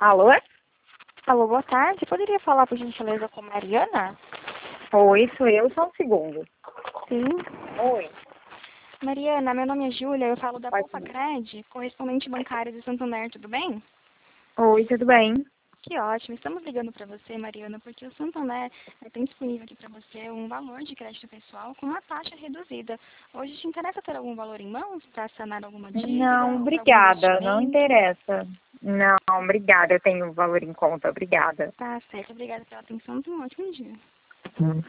Alô? Alô, boa tarde. Poderia falar, por gentileza, com Mariana? Oi, sou eu, só um segundo. Sim. Oi. Mariana, meu nome é Júlia, eu falo da Pode Poupa ir. Cred, correspondente bancária de Santander, tudo bem? Oi, tudo bem? Que ótimo. Estamos ligando para você, Mariana, porque o Santander tem disponível aqui para você um valor de crédito pessoal com uma taxa reduzida. Hoje te interessa ter algum valor em mãos para sanar alguma dívida Não, ou para algum obrigada, não investimento? interessa. Não, obrigada, eu tenho valor em conta, obrigada. Tá certo. Obrigada pela atenção. Tenha um ótimo dia.